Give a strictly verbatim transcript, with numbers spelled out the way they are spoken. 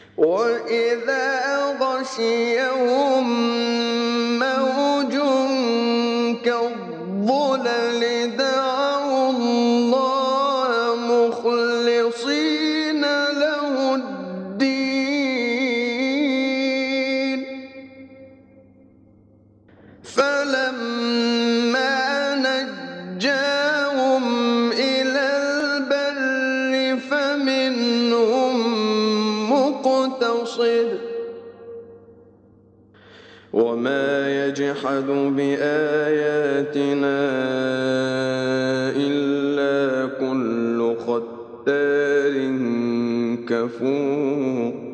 وإذا غشيهم موج كالظلل دعوا الله مخلصين له الدين فلما نجاهم إلى البر فمنهم مقتصد وما يجحد بآياتنا إلا كل ختار كفور